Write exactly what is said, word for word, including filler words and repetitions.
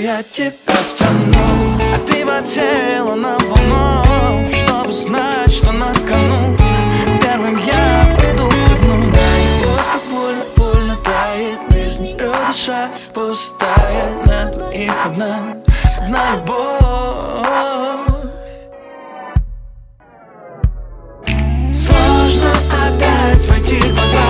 я тебя втяну, а ты подсела на волну, чтобы знать, что на кону. Первым я пойду ко дну. Любовь так больно, больно тает, без нее душа пустая. На двоих одна, одна любовь. Сложно опять войти в глаза,